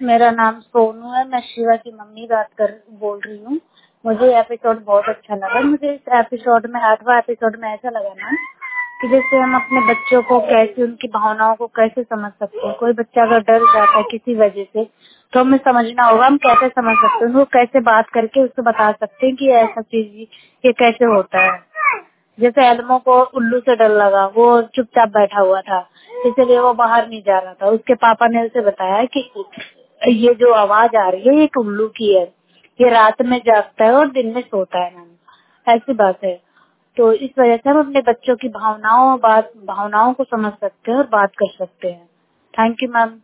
मेरा नाम सोनू है। मैं शिवा की मम्मी बोल रही हूँ। मुझे एपिसोड बहुत अच्छा लगा। मुझे इस एपिसोड में 8वां एपिसोड में ऐसा लगा ना कि जैसे हम अपने बच्चों को कैसे, उनकी भावनाओं को कैसे समझ सकते हैं। कोई बच्चा अगर डर जाता है किसी वजह से तो हमें समझना होगा हम कैसे समझ सकते हैं, उनको कैसे बात करके उसको बता सकते हैं कि ऐसा चीज ये कैसे होता है। जैसे एल्मो को उल्लू से डर लगा, वो चुपचाप बैठा हुआ था, इसलिए वो बाहर नहीं जा रहा था। उसके पापा ने उसे बताया कि ये जो आवाज आ रही है ये एक उल्लू की है, ये रात में जागता है और दिन में सोता है। मैम ऐसी बात है। तो इस वजह से हम अपने बच्चों की भावनाओं को समझ सकते हैं और बात कर सकते हैं। Thank you ma'am.